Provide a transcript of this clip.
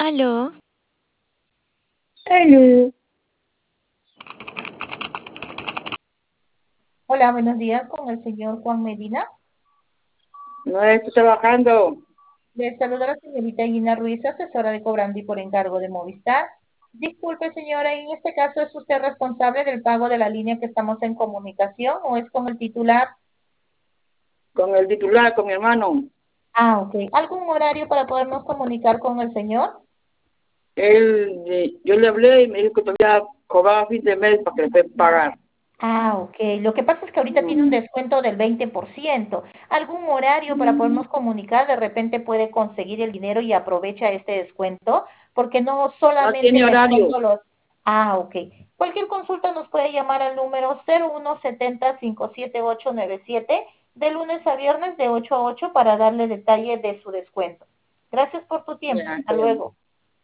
Aló, Hello. Hola, buenos días con el señor Juan Medina. No estoy trabajando Le saluda la señorita Gina Ruiz, asesora de cobrando y por encargo de Movistar. Disculpe, señora, en este caso, ¿es usted responsable del pago de la línea que estamos en comunicación o es con el titular? con el titular, con mi hermano. Ah, ok. ¿Algún horario para podernos comunicar con el señor? Yo le hablé y me dijo que todavía cobraba fin de mes para que le pueda pagar. Ah, ok. Lo que pasa es que ahorita tiene un Mm. descuento del 20%. ¿Algún horario para podernos comunicar? De repente puede conseguir el dinero y aprovecha este descuento, porque no No solamente tiene el horario. descuento los... Ah, ok. Cualquier consulta nos puede llamar al número 0170-57897 de lunes a viernes de 8 a 8 para darle detalle de su descuento. Gracias por tu tiempo. Ya, Hasta luego.